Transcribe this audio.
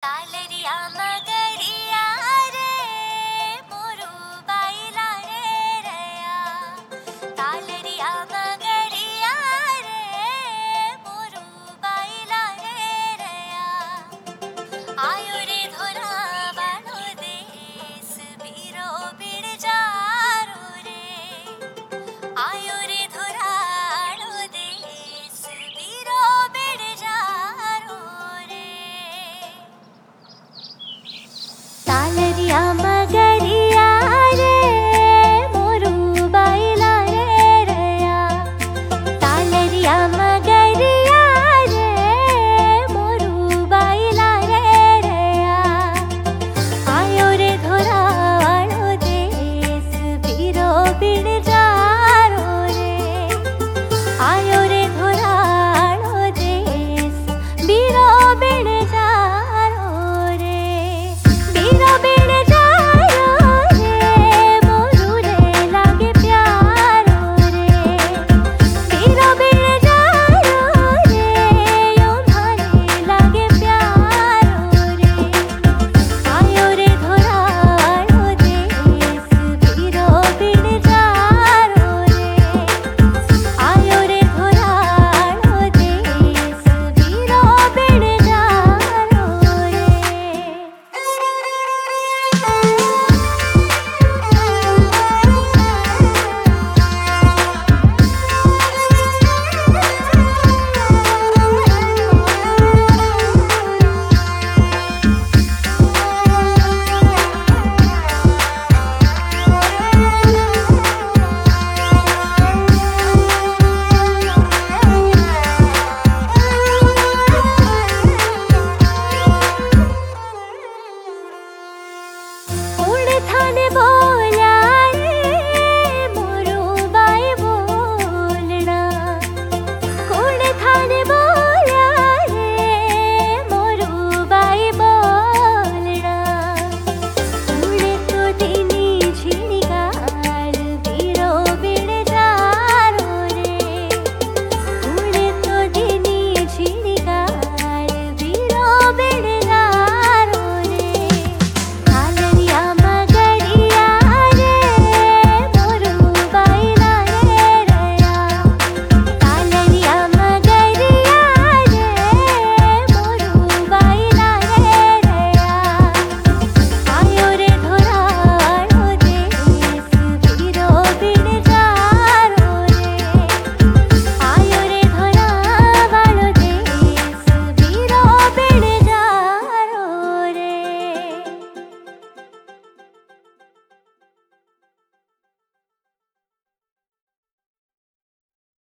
तालरिया मगरिया रे मोरू बाइला रे रया। तालरिया मगरिया रे मोरू बाइला रे रया। आयो रे धोरा बानो देश बीरो बिड़ जारो रे। आयो रे धोरा बानो देश बीरो बिड़ जारो रे। तालरिया